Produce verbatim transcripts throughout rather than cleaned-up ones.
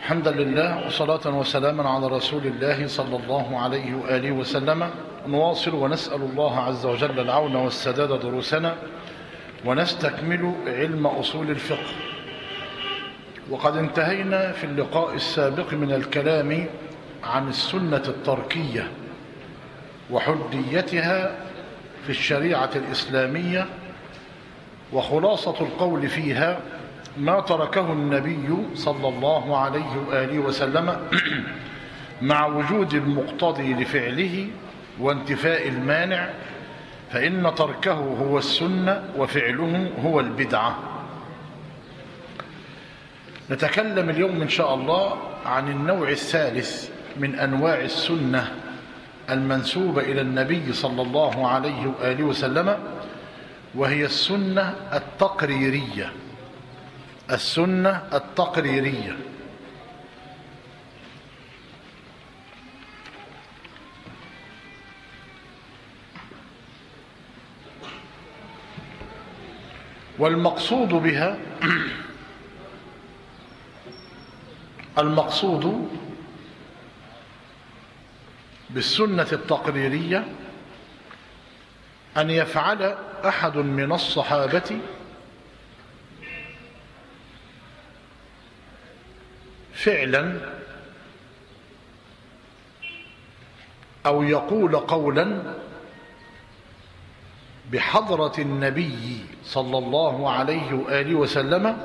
حمدا لله وصلاة وسلاما على رسول الله صلى الله عليه وآله وسلم. نواصل ونسأل الله عز وجل العون والسداد دروسنا، ونستكمل علم أصول الفقه. وقد انتهينا في اللقاء السابق من الكلام عن السنة التركية وحديتها في الشريعة الإسلامية، وخلاصة القول فيها ما تركه النبي صلى الله عليه وآله وسلم مع وجود المقتضي لفعله وانتفاء المانع، فإن تركه هو السنة وفعله هو البدعة. نتكلم اليوم إن شاء الله عن النوع الثالث من أنواع السنة المنسوبة إلى النبي صلى الله عليه وآله وسلم، وهي السنة التقريرية. السنة التقريرية والمقصود بها المقصود بالسنة التقريرية أن يفعل أحد من الصحابة فعلا أو يقول قولا بحضرة النبي صلى الله عليه وآله وسلم،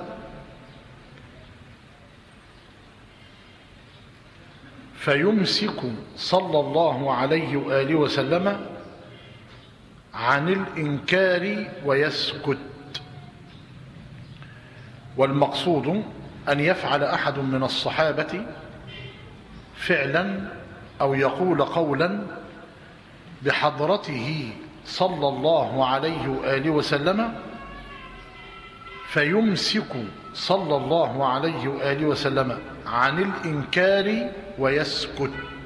فيمسك صلى الله عليه وآله وسلم عن الإنكار ويسكت. والمقصود أن يفعل أحد من الصحابة فعلا أو يقول قولا بحضرته صلى الله عليه وآله وسلم، فيمسك صلى الله عليه وآله وسلم عن الإنكار ويسكت.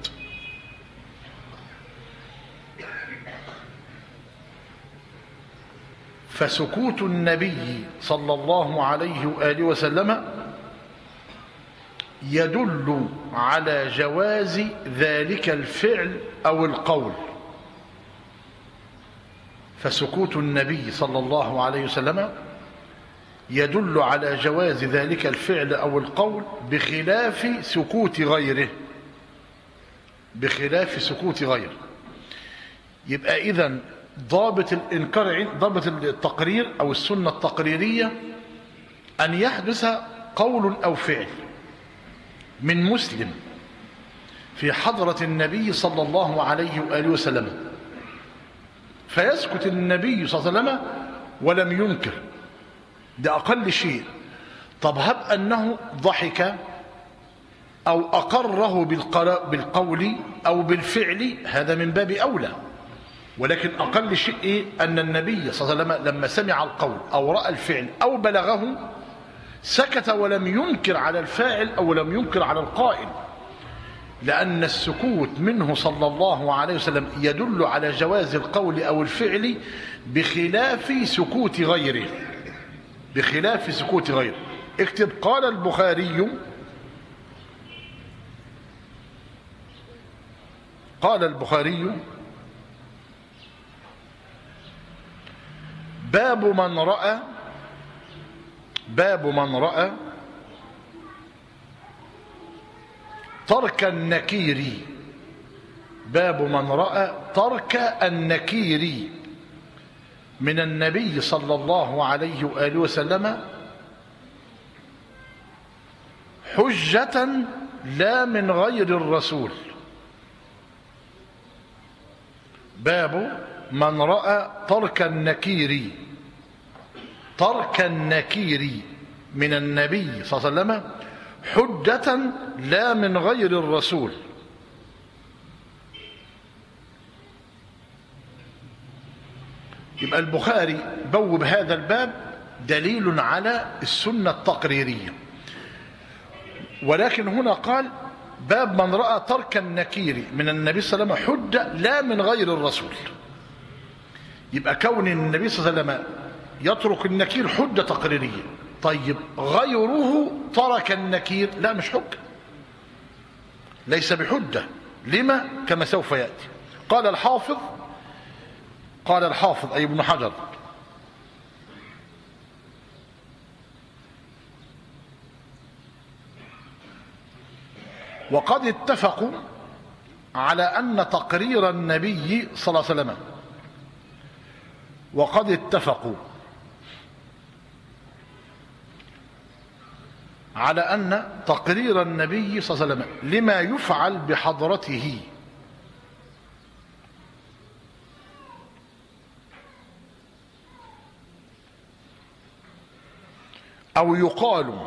فسكوت النبي صلى الله عليه وآله وسلم يدل على جواز ذلك الفعل أو القول. فسكوت النبي صلى الله عليه وسلم يدل على جواز ذلك الفعل أو القول بخلاف سكوت غيره بخلاف سكوت غيره يبقى إذن ضابط الإنكار، ضابط التقرير أو السنة التقريرية أن يحدث قول أو فعل من مسلم في حضرة النبي صلى الله عليه وآله وسلم، فيسكت النبي صلى الله عليه وسلم ولم ينكر، ده أقل شيء. طب هب أنه ضحك أو أقره بالقول أو بالفعل، هذا من باب أولى. ولكن أقل شيء إيه؟ أن النبي صلى الله عليه وسلم لما سمع القول أو رأى الفعل أو بلغه سكت ولم ينكر على الفاعل أو لم ينكر على القائل، لأن السكوت منه صلى الله عليه وسلم يدل على جواز القول أو الفعل بخلاف سكوت غيره بخلاف سكوت غيره. اكتب: قال البخاري قال البخاري باب من رأى باب من رأى ترك النكير باب من رأى ترك النكير من النبي صلى الله عليه وآله وسلم حجة لا من غير الرسول. باب من رأى ترك النكير ترك النكير من النبي صلى الله عليه وسلم حجة لا من غير الرسول. يبقى البخاري بوب هذا الباب دليل على السنة التقريرية، ولكن هنا قال باب من رأى ترك النكير من النبي صلى الله عليه وسلم حجة لا من غير الرسول. يبقى كون النبي صلى الله عليه وسلم يترك النكير حجة تقريرية. طيب غيره ترك النكير، لا مش حجة. ليس بحجة. لما؟ كما سوف يأتي. قال الحافظ قال الحافظ أي ابن حجر: وقد اتفقوا على أن تقرير النبي صلى الله عليه وسلم وقد اتفقوا على أن تقرير النبي صلى الله عليه وسلم لما يفعل بحضرته أو يقال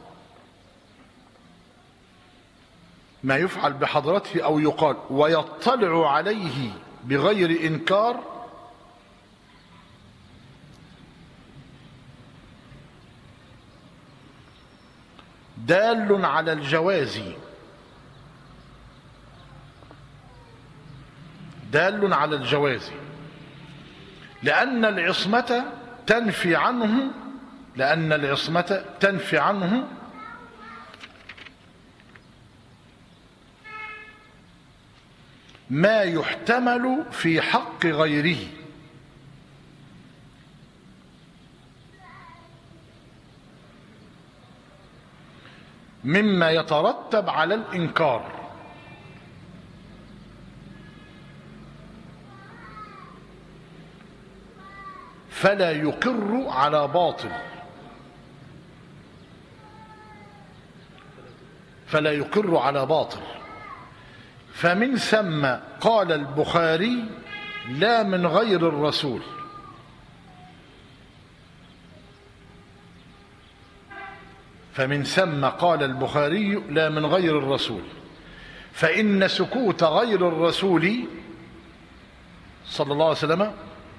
ما يفعل بحضرته أو يقال ويطلع عليه بغير إنكار دال على الجواز دال على الجواز لأن العصمة تنفي عنه لأن العصمة تنفي عنه ما يحتمل في حق غيره مما يترتب على الإنكار. فلا يقر على باطل فلا يقر على باطل فمن ثم قال البخاري: لا من غير الرسول. فمن ثم قال البخاري: لا من غير الرسول، فإن سكوت غير الرسول صلى الله عليه وسلم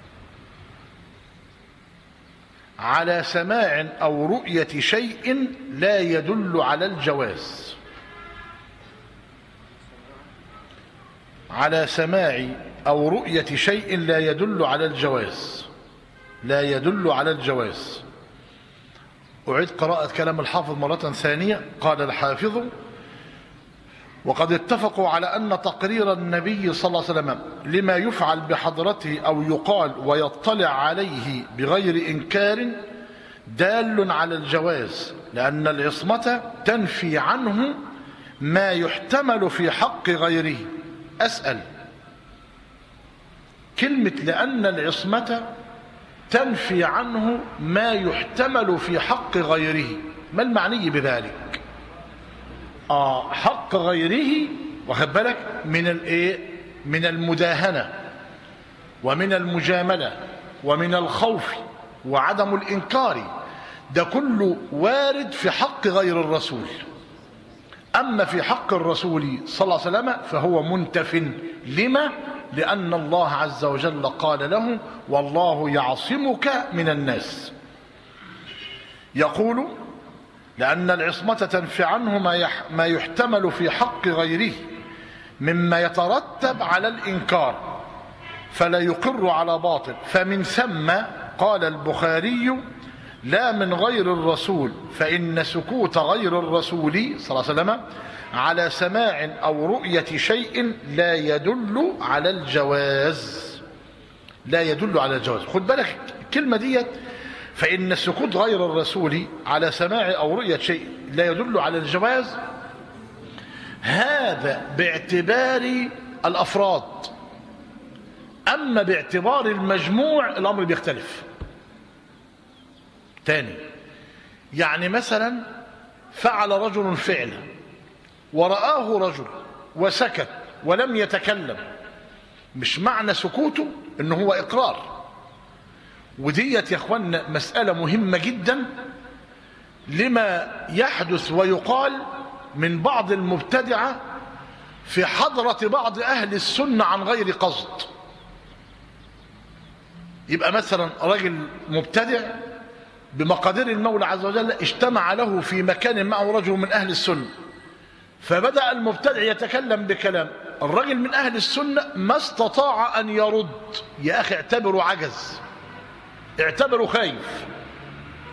على سماع أو رؤية شيء لا يدل على الجواز على سماع أو رؤية شيء لا يدل على الجواز لا يدل على الجواز أعيد قراءة كلام الحافظ مرة ثانية. قال الحافظ: وقد اتفقوا على أن تقرير النبي صلى الله عليه وسلم لما يفعل بحضرته أو يقال ويطلع عليه بغير إنكار دال على الجواز لأن العصمة تنفي عنه ما يحتمل في حق غيره. أسأل: كلمة لأن العصمة تنفي عنه ما يحتمل في حق غيره، ما المعني بذلك؟ آه حق غيره واخد بالك من الايه؟ من المداهنة ومن المجاملة ومن الخوف وعدم الإنكار، ده كله وارد في حق غير الرسول. أما في حق الرسول صلى الله عليه وسلم فهو منتف. لما؟ لأن الله عز وجل قال له: والله يعصمك من الناس. يقول: لأن العصمة تنفي عنه ما يحتمل في حق غيره مما يترتب على الإنكار فلا يقر على باطل. فمن ثم قال البخاري: لا من غير الرسول، فإن سكوت غير الرسول صلى الله عليه وسلم على سماع أو رؤية شيء لا يدل على الجواز لا يدل على الجواز. خد بالك الكلمة ديت، فإن سكوت غير الرسول على سماع أو رؤية شيء لا يدل على الجواز، هذا باعتبار الأفراد. أما باعتبار المجموع الأمر بيختلف. تاني، يعني مثلا فعل رجل فعلا ورآه رجل وسكت ولم يتكلم، مش معنى سكوته انه هو إقرار. وديت يا اخوانا مسألة مهمة جدا لما يحدث ويقال من بعض المبتدعة في حضرة بعض أهل السنة عن غير قصد. يبقى مثلا رجل مبتدع بمقادير المولى عز وجل اجتمع له في مكان معه رجل من أهل السنة، فبدأ المبتدع يتكلم بكلام، الرجل من أهل السنة ما استطاع أن يرد. يا أخي اعتبره عجز، اعتبره خايف،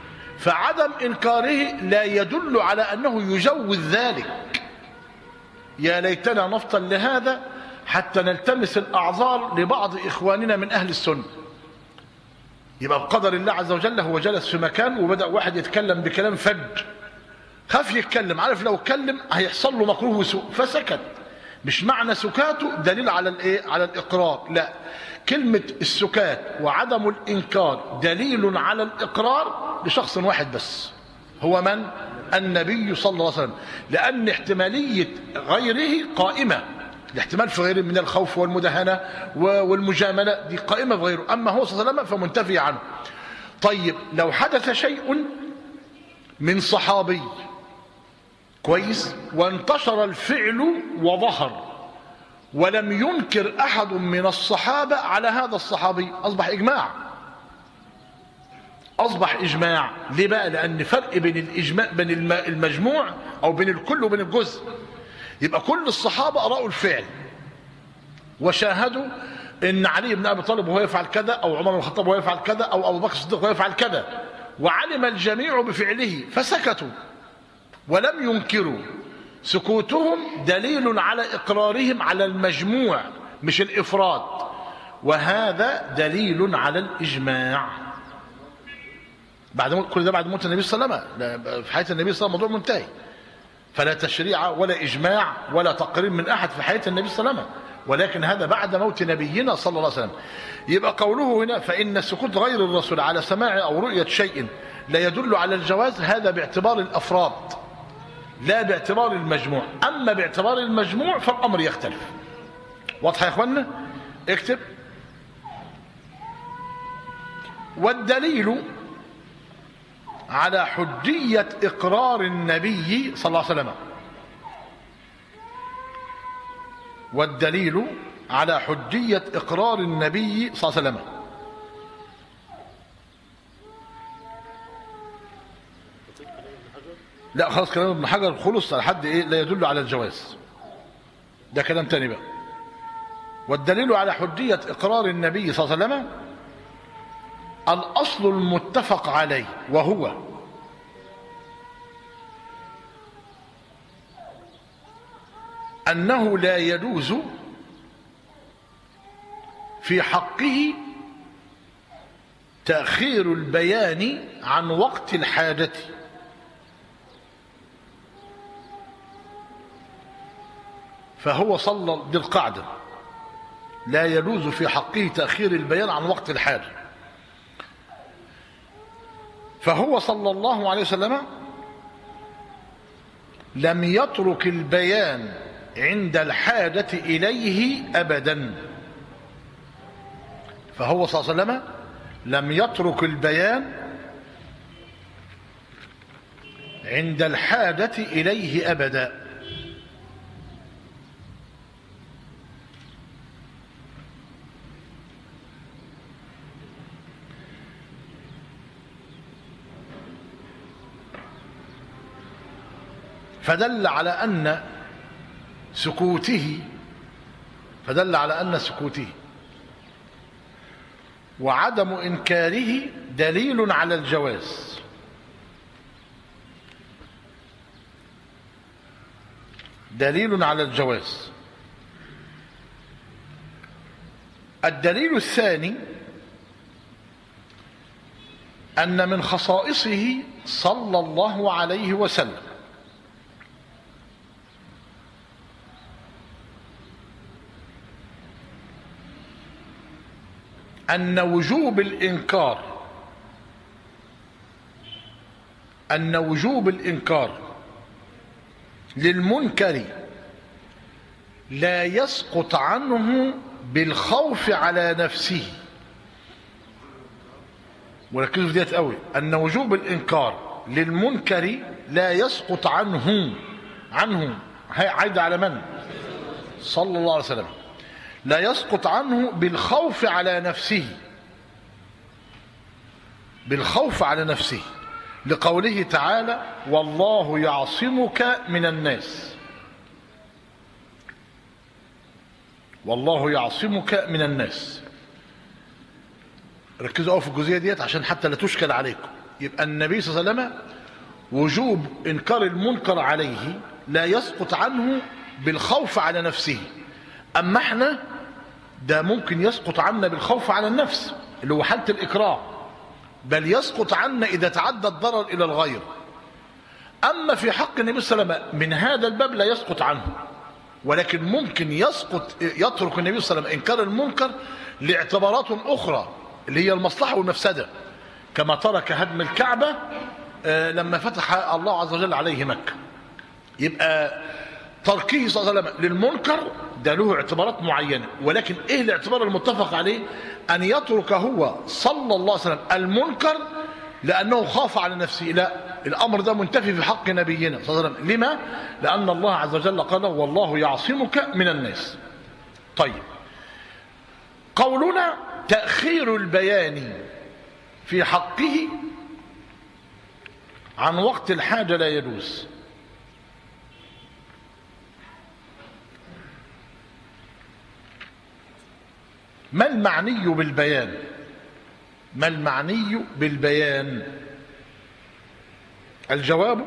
فعدم إنكاره لا يدل على أنه يجوز ذلك. يا ليتنا نفطن لهذا حتى نلتمس الأعذار لبعض إخواننا من أهل السنة. يبقى بقدر الله عز وجل هو جلس في مكان وبدأ واحد يتكلم بكلام فج، خاف يتكلم، عارف لو اتكلم هيحصل له مكروه وسوء فسكت. مش معنى سكاته دليل على الايه؟ على الإقرار، لا، كلمة السكات وعدم الإنكار دليل على الإقرار لشخص واحد بس، هو من؟ النبي صلى الله عليه وسلم، لأن احتمالية غيره قائمة، الاحتمال في غيره من الخوف والمداهنة والمجاملة دي قائمة في غيره، أما هو صلى الله عليه وسلم فمنتفي عنه. طيب لو حدث شيء من صحابي كويس وانتشر الفعل وظهر ولم ينكر أحد من الصحابة على هذا الصحابي، أصبح إجماع، أصبح إجماع. ليه بقى؟ لأن فرق بين الإجماع بين المجموع أو بين الكل وبين الجزء. يبقى كل الصحابة أرأوا الفعل وشاهدوا إن علي بن أبي طالب وهو يفعل كذا، أو عمر بن الخطاب وهو يفعل كذا، أو أبو بكر الصديق وهو يفعل كذا، وعلم الجميع بفعله فسكتوا ولم ينكروا. سكوتهم دليل على إقرارهم على المجموع مش الإفراد، وهذا دليل على الإجماع. بعد كل ده بعد موت النبي صلى الله عليه وسلم، في حياة النبي صلى الله عليه وسلم الموضوع منتهي، فلا تشريع ولا إجماع ولا تقرير من أحد في حياة النبي صلى الله عليه وسلم، ولكن هذا بعد موت نبينا صلى الله عليه وسلم. يبقى قوله هنا فإن السكوت غير الرسول على سماع أو رؤية شيء لا يدل على الجواز، هذا باعتبار الأفراد لا باعتبار المجموع. أما باعتبار المجموع فالأمر يختلف. واضح يا إخوانا؟ اكتب. والدليل على حجية إقرار النبي صلى الله عليه وسلم والدليل على حجية إقرار النبي صلى الله عليه وسلم لا خلاص، كلام ابن حجر خلص على حد ايه لا يدل على الجواز، ده كلام تاني بقى. والدليل على حجية إقرار النبي صلى الله عليه وسلم الأصل المتفق عليه، وهو أنه لا يجوز في حقه تأخير البيان عن وقت الحاجة، فهو صلى بالقاعدة لا يجوز في حقه تأخير البيان عن وقت الحاجة، فهو صلى الله عليه وسلم لم يترك البيان عند الحاجة إليه أبدا، فهو صلى الله عليه وسلم لم يترك البيان عند الحاجة إليه أبدا. فدل على أن سكوته فدل على أن سكوته وعدم إنكاره دليل على الجواز، دليل على الجواز. الدليل الثاني أن من خصائصه صلى الله عليه وسلم أن وجوب الإنكار أن وجوب الإنكار للمنكر لا يسقط عنه بالخوف على نفسه. وركزوا في ديت قوي، أن وجوب الإنكار للمنكر لا يسقط عنه عنه عايد على من؟ صلى الله عليه وسلم. لا يسقط عنه بالخوف على نفسه، بالخوف على نفسه، لقوله تعالى والله يعصمك من الناس، والله يعصمك من الناس. ركزوا قوي في الجزئيه ديت عشان حتى لا تشكل عليكم. يبقى النبي صلى الله عليه وسلم وجوب انكار المنكر عليه لا يسقط عنه بالخوف على نفسه. أما احنا ده ممكن يسقط عنا بالخوف على النفس اللي هو حالة الإكراه، بل يسقط عنا إذا تعدى الضرر إلى الغير. أما في حق النبي صلى الله عليه وسلم من هذا الباب لا يسقط عنه، ولكن ممكن يسقط يترك النبي صلى الله عليه وسلم إنكار المنكر لاعتبارات أخرى اللي هي المصلحة والمفسدة، كما ترك هدم الكعبة لما فتح الله عز وجل عليه مكة. يبقى تركه صلى الله عليه وسلم للمنكر ده له اعتبارات معينة، ولكن ايه الاعتبار المتفق عليه؟ ان يترك هو صلى الله عليه وسلم المنكر لانه خاف على نفسه. لا، الامر ده منتفي في حق نبينا صلى الله عليه وسلم. لما؟ لان الله عز وجل قال والله يعصمك من الناس. طيب، قولنا تأخير البيان في حقه عن وقت الحاجة لا يجوز. ما المعني بالبيان؟ ما المعني بالبيان؟ الجواب: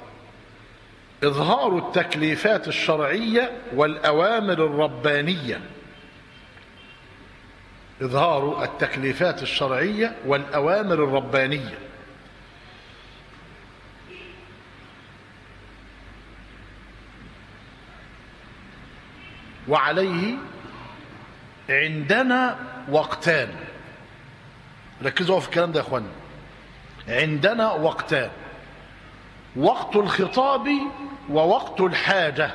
إظهار التكليفات الشرعية والأوامر الربانية. إظهار التكليفات الشرعية والأوامر الربانية. وعليه عندنا وقتان. ركزوا في الكلام ده يا اخوانا. عندنا وقتان: وقت الخطاب ووقت الحاجة.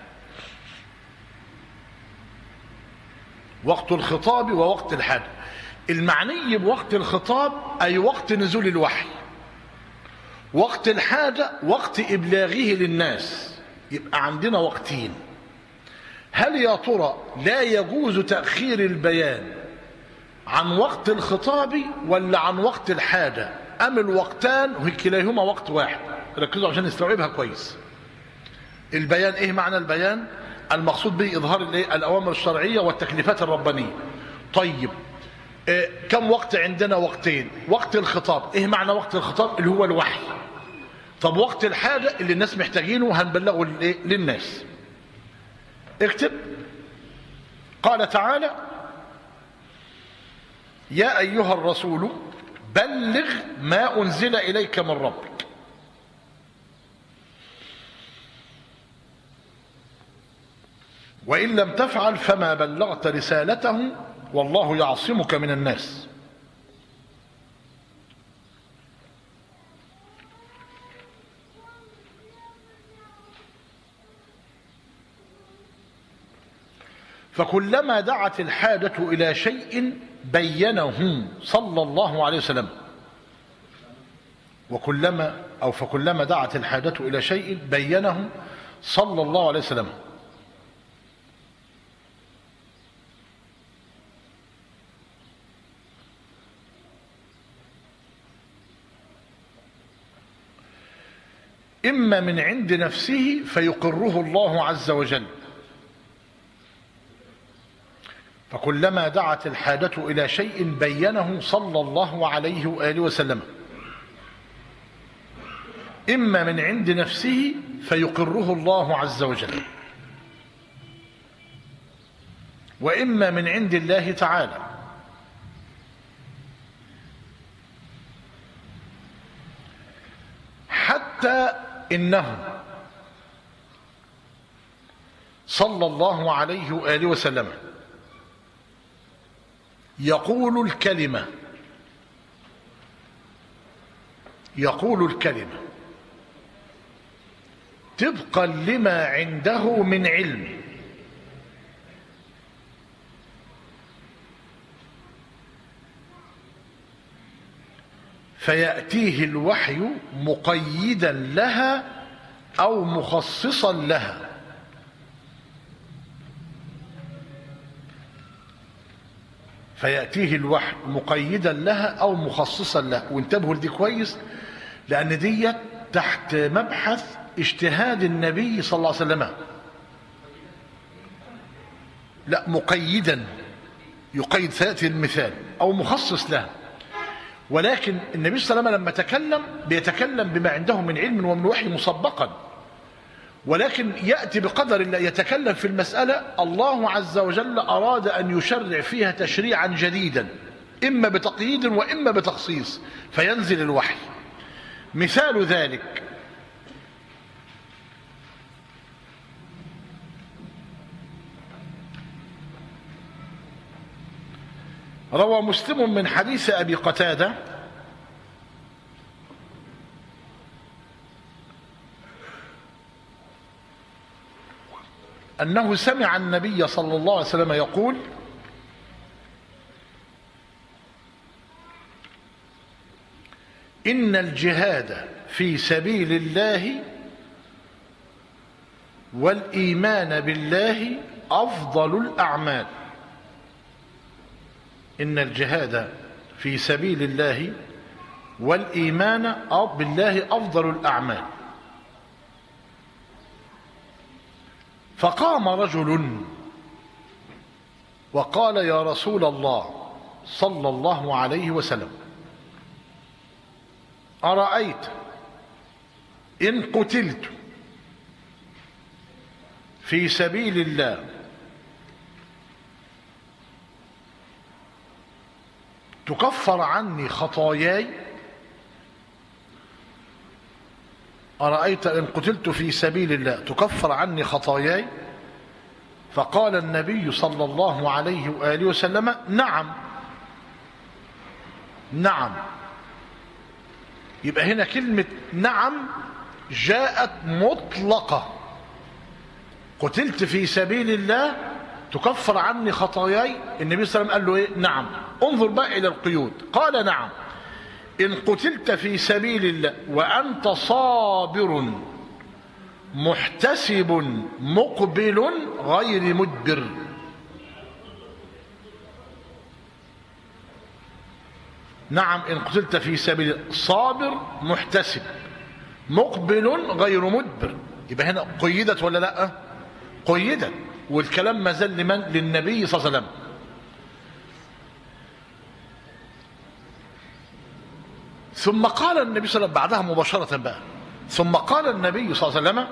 وقت الخطاب ووقت الحاجة. المعني بوقت الخطاب أي وقت نزول الوحي. وقت الحاجة وقت إبلاغه للناس. يبقى عندنا وقتين. هل يا ترى لا يجوز تأخير البيان عن وقت الخطاب ولا عن وقت الحاجة، أم الوقتان كليهما وقت واحد؟ ركزوا عشان نستوعبها كويس. البيان ايه معنى البيان؟ المقصود به إظهار الأوامر الشرعية والتكليفات الربانية. طيب، إيه كم وقت عندنا؟ وقتين. وقت الخطاب ايه معنى وقت الخطاب؟ اللي هو الوحي. طب وقت الحاجة اللي الناس محتاجينه هنبلغه للناس. اكتب: قال تعالى: يا أيها الرسول بلغ ما أنزل إليك من ربك. وإن لم تفعل فما بلغت رسالته والله يعصمك من الناس. فكلما دعت الحاجة إلى شيء بينه صلى الله عليه وسلم. وكلما أو فكلما دعت الحاجة إلى شيء بينه صلى الله عليه وسلم. إما من عند نفسه فيقره الله عز وجل. فكلما دعت الحاجة إلى شيء بينه صلى الله عليه وآله وسلم. إما من عند نفسه فيقره الله عز وجل، وإما من عند الله تعالى. حتى إنه صلى الله عليه وآله وسلم يقول الكلمة يقول الكلمة طبقا لما عنده من علم، فيأتيه الوحي مقيدا لها أو مخصصا لها. فيأتيه الوحي مقيدا لها أو مخصصا لها. وانتبهوا لدي كويس، لأن دي تحت مبحث اجتهاد النبي صلى الله عليه وسلم. لا، مقيدا يقيد، سيأتي المثال، أو مخصص لها. ولكن النبي صلى الله عليه وسلم لما تكلم بيتكلم بما عنده من علم ومن وحي مسبقا، ولكن يأتي بقدر الله، يتكلم في المسألة الله عز وجل أراد أن يشرع فيها تشريعا جديدا، إما بتقييد وإما بتخصيص، فينزل الوحي. مثال ذلك روى مسلم من حديث أبي قتادة أنه سمع النبي صلى الله عليه وسلم يقول: إن الجهاد في سبيل الله والإيمان بالله أفضل الأعمال. إن الجهاد في سبيل الله والإيمان بالله أفضل الأعمال. فقام رجل وقال: يا رسول الله صلى الله عليه وسلم، أرأيت إن قتلت في سبيل الله تكفر عني خطاياي؟ أرأيت إن قتلت في سبيل الله تكفر عني خطاياي؟ فقال النبي صلى الله عليه وآله وسلم: نعم نعم. يبقى هنا كلمة نعم جاءت مطلقة. قتلت في سبيل الله تكفر عني خطاياي، النبي صلى الله عليه وسلم قال له ايه؟ نعم. انظر بقى إلى القيود، قال: نعم. إن قتلت في سبيل الله وأنت صابر محتسب مقبل غير مدبر. نعم، إن قتلت في سبيل الله صابر محتسب مقبل غير مدبر. يبقى هنا قيدت ولا لا؟ قيدت. والكلام ما زال لمن؟ للنبي صلى الله عليه وسلم. ثم قال النبي صلى الله عليه وسلم بعدها مباشرة بقى، ثم قال النبي صلى الله عليه وسلم: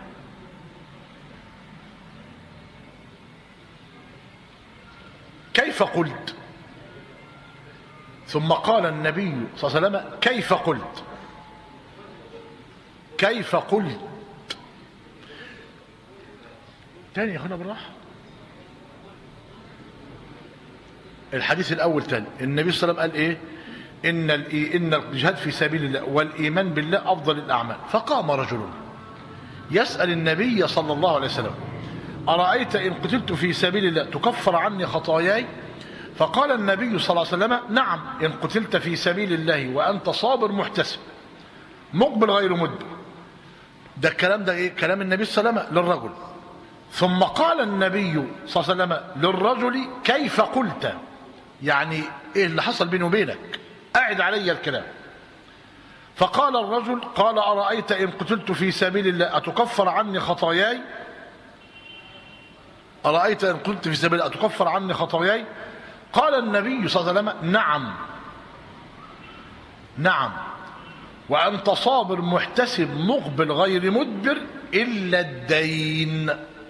كيف قلت؟ ثم قال النبي صلى الله عليه وسلم: كيف قلت؟ كيف قلت؟ تاني يا اخوانا بالراحة. الحديث الأول تاني، النبي صلى الله عليه وسلم قال إيه؟ إن إن الجهاد في سبيل الله والإيمان بالله أفضل الأعمال. فقام رجل يسأل النبي صلى الله عليه وسلم: أرأيت إن قتلت في سبيل الله تكفر عني خطاياي؟ فقال النبي صلى الله عليه وسلم: نعم، إن قتلت في سبيل الله وأنت صابر محتسب مقبل غير مدبر. ده الكلام ده إيه؟ كلام النبي صلى الله عليه وسلم للرجل. ثم قال النبي صلى الله عليه وسلم للرجل: كيف قلت؟ يعني إيه اللي حصل بيني وبينك؟ أعد علي الكلام. فقال الرجل: قال: أرأيت إن قتلت في سبيل الله أتكفر عني خطاياي؟ أرأيت إن قتلت في سبيل الله أتكفر عني خطاياي؟ قال النبي صلى الله عليه وسلم: نعم نعم، وأنت صابر محتسب مقبل غير مدبر إلا الدين.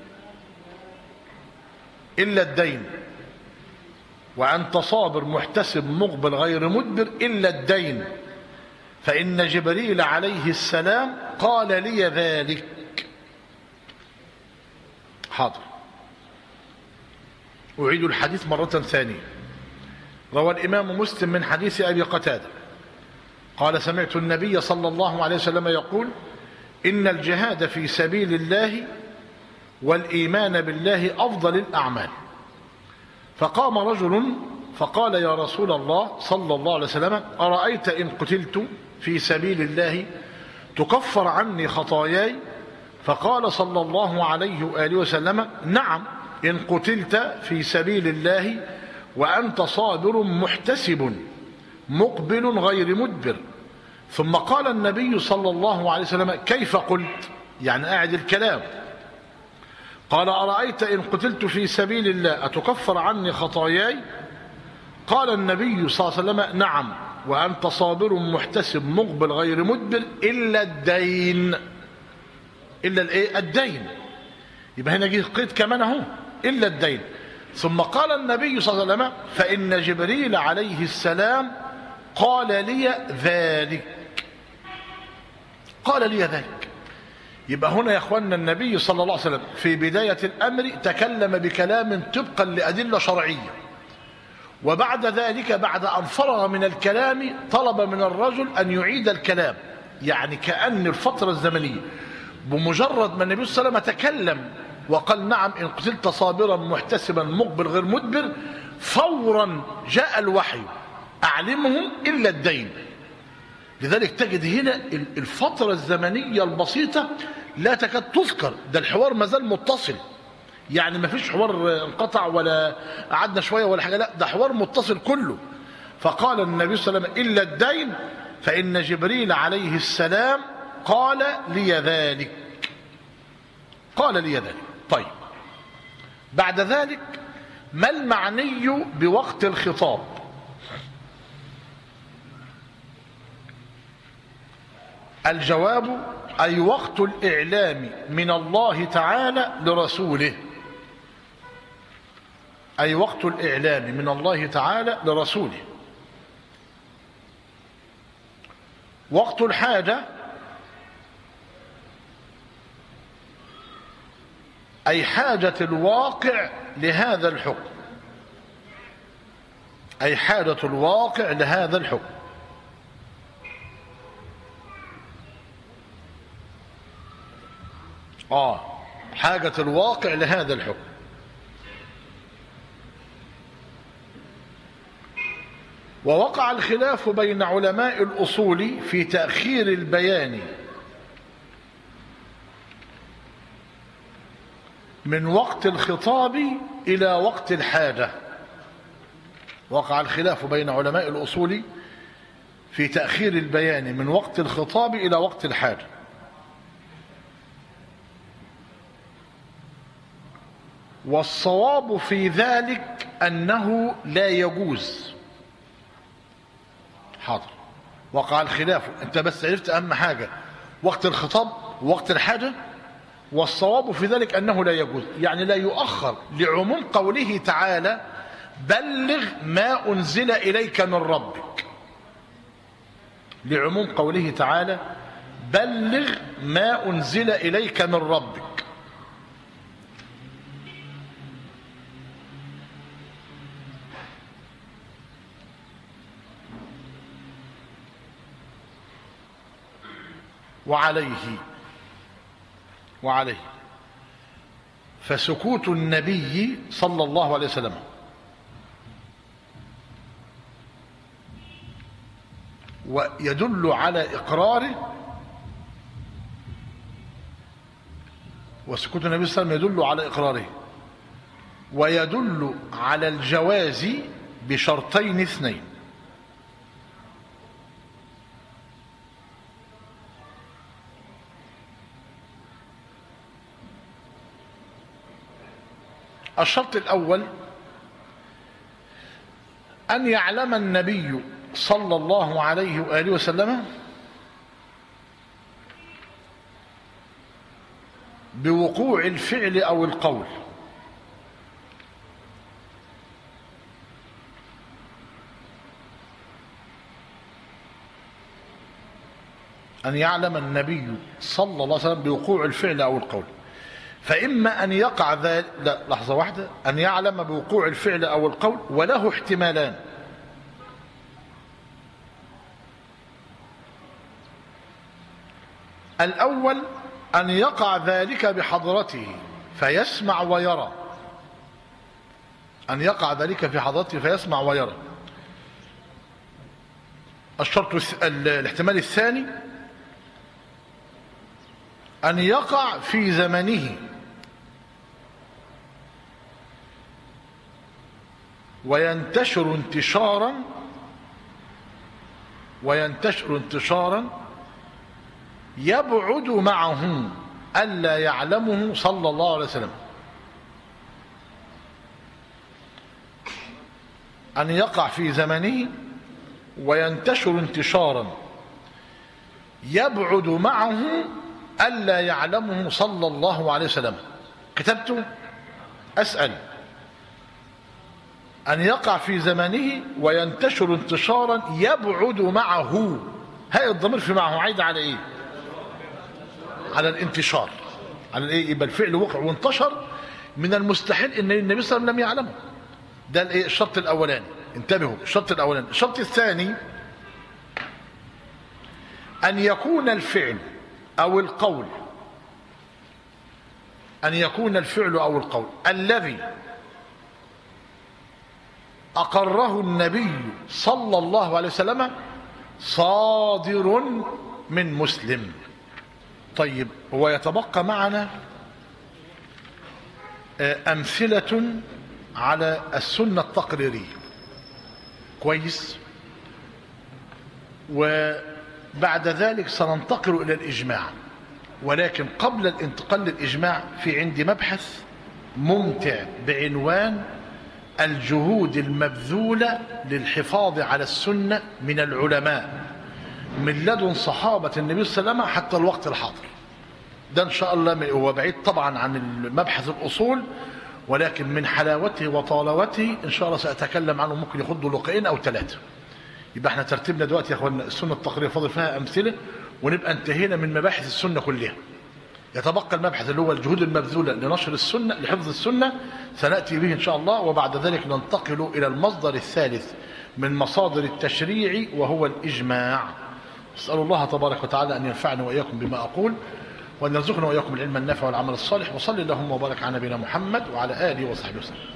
إلا الدين. وأنت صابر محتسب مقبل غير مدبر إلا الدين، فإن جبريل عليه السلام قال لي ذلك. حاضر، أعيد الحديث مرة ثانية. روى الإمام مسلم من حديث أبي قتادة قال: سمعت النبي صلى الله عليه وسلم يقول: إن الجهاد في سبيل الله والإيمان بالله أفضل الأعمال. فقام رجل فقال: يا رسول الله صلى الله عليه وسلم، أرأيت إن قتلت في سبيل الله تكفر عني خطاياي؟ فقال صلى الله عليه وآله وسلم: نعم، إن قتلت في سبيل الله وأنت صابر محتسب مقبل غير مدبر. ثم قال النبي صلى الله عليه وسلم: كيف قلت؟ يعني أعد الكلام. قال: أرأيت إن قتلت في سبيل الله أتكفر عني خطاياي؟ قال النبي صلى الله عليه وسلم: نعم، وأنت صابر محتسب مقبل غير مدبر إلا الدين. إلا الإيه؟ الدين. يبقى هنا جه قيد كمان اهو إلا الدين. ثم قال النبي صلى الله عليه وسلم فإن جبريل عليه السلام قال لي ذلك. قال لي ذلك. يبقى هنا يا اخواننا النبي صلى الله عليه وسلم في بداية الأمر تكلم بكلام طبقا لأدلة شرعية، وبعد ذلك بعد أن فرغ من الكلام طلب من الرجل أن يعيد الكلام. يعني كأن الفترة الزمنية بمجرد ما النبي صلى الله عليه وسلم تكلم وقال نعم إن قتلت صابرا محتسبا مقبل غير مدبر، فورا جاء الوحي أعلمهم إلا الدين. لذلك تجد هنا الفترة الزمنية البسيطة لا تكاد تذكر، ده الحوار ما زال متصل، يعني ما فيش حوار انقطع ولا قعدنا شوية ولا حاجة، لا ده حوار متصل كله. فقال النبي صلى الله عليه وسلم إلا الدين فإن جبريل عليه السلام قال لي ذلك. قال لي ذلك. طيب بعد ذلك ما المعني بوقت الخطاب؟ الجواب أي وقت الإعلام من الله تعالى لرسوله. أي وقت الإعلام من الله تعالى لرسوله. وقت الحاجة أي حاجة الواقع لهذا الحكم. أي حاجة الواقع لهذا الحكم. آه حاجة الواقع لهذا الحكم. ووقع الخلاف بين علماء الأصول في تأخير البيان من وقت الخطاب إلى وقت الحاجة. وقع الخلاف بين علماء الأصول في تأخير البيان من وقت الخطاب إلى وقت الحاجة. والصواب في ذلك أنه لا يجوز. حاضر. وقع الخلاف، أنت بس عرفت أهم حاجة وقت الخطاب ووقت الحاجة. والصواب في ذلك أنه لا يجوز، يعني لا يؤخر، لعموم قوله تعالى بلغ ما أنزل إليك من ربك. لعموم قوله تعالى بلغ ما أنزل إليك من ربك. وعليه وعليه فسكوت النبي صلى الله عليه وسلم ويدل على إقراره. وسكوت النبي صلى الله عليه وسلم يدل على إقراره ويدل على الجواز بشرطين اثنين. الشرط الأول أن يعلم النبي صلى الله عليه وآله وسلم بوقوع الفعل أو القول. أن يعلم النبي صلى الله عليه وسلم بوقوع الفعل أو القول. فإما أن يقع ذلك، لا لحظة واحدة، أن يعلم بوقوع الفعل أو القول، وله احتمالان. الأول أن يقع ذلك بحضرته فيسمع ويرى. أن يقع ذلك في حضرته فيسمع ويرى. الشرط الاحتمال الثاني أن يقع في زمنه وينتشر انتشارا وينتشر انتشارا يبعد معه ألا يعلمه صلى الله عليه وسلم. أن يقع في زمنه وينتشر انتشارا يبعد معه ألا يعلمه صلى الله عليه وسلم. كتبته؟ أسأل أن يقع في زمانه وينتشر انتشارا يبعد معه. هاي الضمير في معه عايد على إيه؟ على الانتشار، على الإيه؟ يبقى الفعل وقع وانتشر، من المستحيل أن النبي صلى الله عليه وسلم لم يعلمه. ده الإيه؟ الشرط الأولاني. انتبهوا، الشرط الأولاني. الشرط الثاني أن يكون الفعل أو القول أن يكون الفعل أو القول الذي أقره النبي صلى الله عليه وسلم صادر من مسلم. طيب، هو يتبقى معنا أمثلة على السنة التقريرية. كويس؟ وبعد ذلك سننتقل إلى الإجماع، ولكن قبل الانتقال للإجماع في عندي مبحث ممتع بعنوان الجهود المبذولة للحفاظ على السنة من العلماء من لدن صحابة النبي صلى الله عليه وسلم حتى الوقت الحاضر. ده إن شاء الله هو بعيد طبعا عن المبحث الأصول، ولكن من حلاوته وطالوته إن شاء الله سأتكلم عنه، ممكن يخضوا لقاءين أو ثلاثة. يبقى احنا ترتيبنا دلوقتي يا اخوانا السنة التقريرية فاضل فيها أمثلة، ونبقى انتهينا من مباحث السنة كلها. يتبقى المبحث اللي هو الجهود المبذولة لنشر السنة، لحفظ السنة، سنأتي به إن شاء الله. وبعد ذلك ننتقل إلى المصدر الثالث من مصادر التشريع وهو الإجماع. أسأل الله تبارك وتعالى أن ينفعنا وإياكم بما أقول، وأن يرزقنا وإياكم العلم النافع والعمل الصالح. وصلي اللهم وبارك على نبينا محمد وعلى آله وصحبه وسلم.